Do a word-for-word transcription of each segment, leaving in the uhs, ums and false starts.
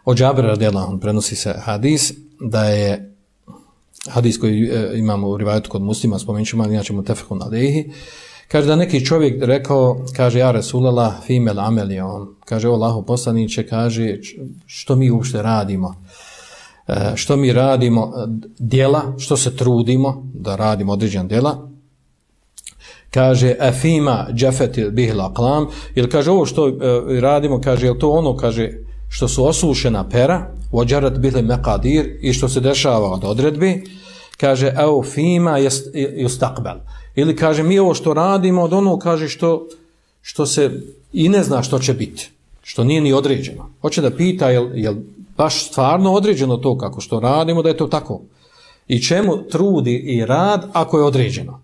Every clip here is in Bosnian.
Od Džabira radijallahu anhu prenosi se hadis da je hadis koji e, imamo u rivajetu kod Muslima, spomenut ćemo, inače mutefekun alejhi, kaže da neki čovjek rekao, kaže ja Resulallah fimel amelion, kaže o Allahu poslaniče, kaže što mi uopšte radimo, e, što mi radimo djela, što se trudimo da radimo određena djela, kaže afima džafetil bihil aqlam, ili kaže ovo što e, radimo, kaže je to ono, kaže što su osušena pera, ođarat bili mekadir, i što se dešava od odredbi, kaže au fima yustaqbal, ili kaže mi ovo što radimo od ono, kaže što, što se i ne zna što će biti, što nije ni određeno. Hoće da pita jel, jel baš stvarno određeno to kako što radimo, da je to tako. I čemu trudi i rad ako je određeno.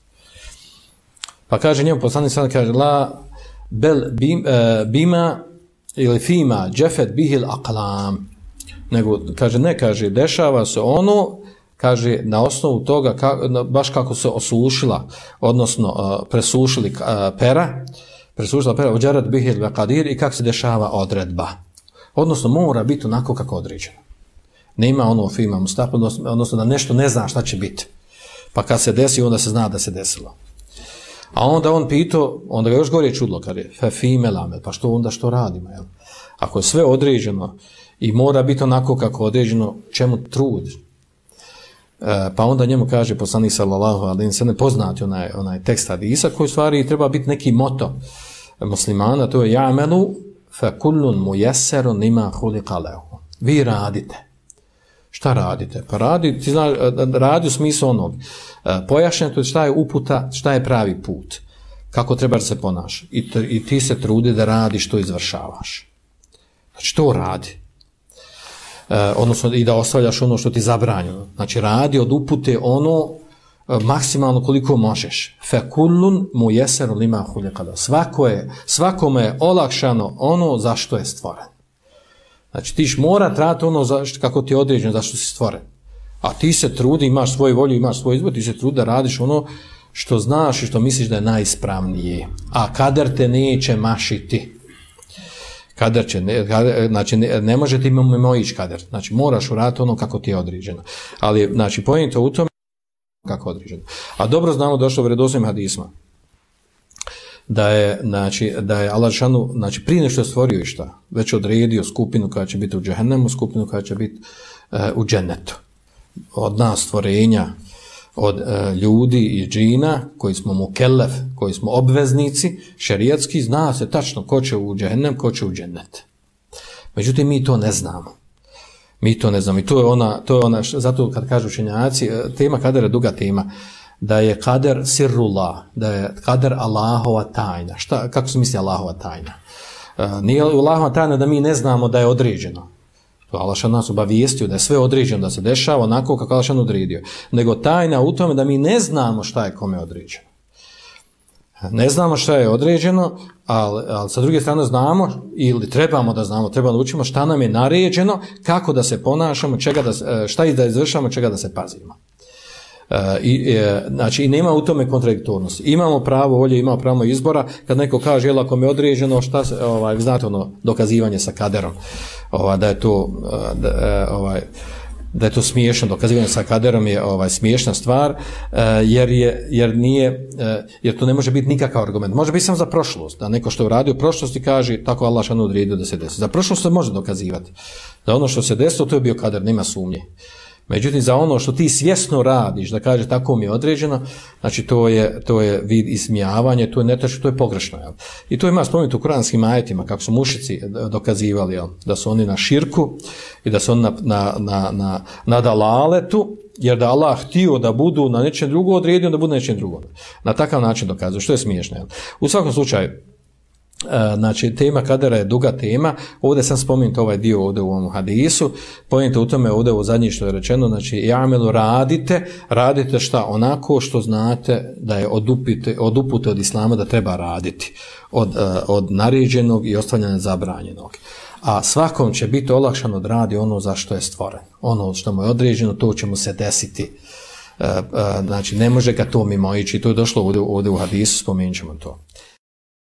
Pa kaže njemu poslanik sada, kaže la bel bim, e, bima ili fima džefet bihil aqlam, nego kaže ne, kaže dešava se ono, kaže na osnovu toga ka, baš kako se osušila, odnosno uh, presušili uh, pera, presušila pera ođarat bihil vekadir, i kako se dešava odredba. Odnosno mora biti onako kako određeno. Nema ono fima mustaqbal, odnosno, odnosno da nešto ne zna šta će biti. Pa kad se desi, onda se zna da se desilo. A onda on pitao, onda ga još gore čudlo, kaže fe fime lamel, pa što onda što radimo, jel? Ako je sve određeno i mora biti onako kako određeno, čemu trud? E, pa onda njemu kaže poslanik sallallahu alejhi ve sellem, poznati onaj, onaj tekst hadisa koji stvari treba biti neki moto muslimana, to je ja'melu fa kullun muyasserun lima khuliqa lahu. Vi radite. Šta radite? Pa radi, ti znaš, radi u smislu onog, pojašnjeno to šta je uputa, šta je pravi put, kako treba da se ponaša. I, t, i ti se trudi da radiš, to izvršavaš. Znači, to radi. E, odnosno, i da ostavljaš ono što ti zabranjeno. Znači, radi od upute ono e, maksimalno koliko možeš. Fe kullun muyasserun lima khuliqa lahu. Svako je, svakome je olakšano ono za što je stvoren. Znači, ti mora trati ono za, kako ti je određeno, zašto si stvoren. A ti se trudi, imaš svoju volju, imaš svoj izbor, ti se trudi da radiš ono što znaš i što misliš da je najispravnije. A kader te neće mašiti. Kader će, ne, kader, znači ne, ne može ti mimoići kader. Znači moraš uraditi ono kako ti je određeno. Ali, znači, poenta u tome kako je određeno. A dobro znamo, došlo u vjerodostojnim hadisma, da je, znači, da je Allah šanu, znači, prije nešto je stvorio i šta, već odredio skupinu koja će biti u džehennemu, skupinu koja će biti uh, u džennetu. Od nas stvorenja, od uh, ljudi i džina, koji smo mukellef, koji smo obveznici, šerijatski, zna se tačno ko će u džehennem, ko će u džennet. Međutim, mi to ne znamo. Mi to ne znamo. I to je ona, to je ona, zato kad kažu učenjaci, tema kadera je duga tema, da je kader sirrullah, da je kader Allahova tajna. Šta, kako se misli Allahova tajna? Uh, nije Allahova tajna da mi ne znamo da je određeno. To Allah šan nas obavijestio da je sve određeno, da se dešava onako kako Allah šan odredio. Nego tajna u tome da mi ne znamo šta je kome određeno. Ne znamo šta je određeno, ali, ali sa druge strane znamo, ili trebamo da znamo, trebamo da učimo šta nam je naređeno, kako da se ponašamo, čega da, šta i da izvršamo, čega da se pazimo. Uh, i, e, znači, i nema u tome kontradiktornosti. Imamo pravo volje, imamo pravo izbora. Kad neko kaže, jel, ako mi je određeno, šta se, ovaj, znate ono, dokazivanje sa kaderom, ovaj, da je to, da, ovaj, da je to smiješno, dokazivanje sa kaderom je ovaj, smiješna stvar, uh, jer, je, jer, nije, uh, jer to ne može biti nikakav argument. Može biti samo za prošlost, da neko što je uradio u prošlosti kaže, tako Allah šanu odredio da se desi. Za prošlost se može dokazivati. Da ono što se desilo, to je bio kader, nema sumnje. Međutim, za ono što ti svjesno radiš, da kaže tako mi je određeno, znači to je, to je vid ismijavanja, to je netačno, to je pogrešno. Jel? I to ima spomenuto u kuranskim ajetima, kako su mušici dokazivali, jel? Da su oni na širku i da su oni na, na, na, na, na dalaletu, jer da Allah htio da budu na nečem drugom odredio, da budu na nečem drugom. Na takav način dokazuju, što je smiješno. Jel? U svakom slučaju, znači tema kadera je duga tema. Ovdje sam spomenuti ovaj dio ovdje u ovom hadisu, pojente u tome ovdje u zadnji što je rečeno, znači ja'melu radite, radite šta onako što znate da je od upute od, upute od islama da treba raditi, od, od naređenog i ostavljanja zabranjenog. A svakom će biti olakšano da radi ono za što je stvoren, ono što mu je određeno, to će mu se desiti. Znači ne može ga to mimoići, to je došlo ovdje, ovdje u hadisu, spomenut ćemo to.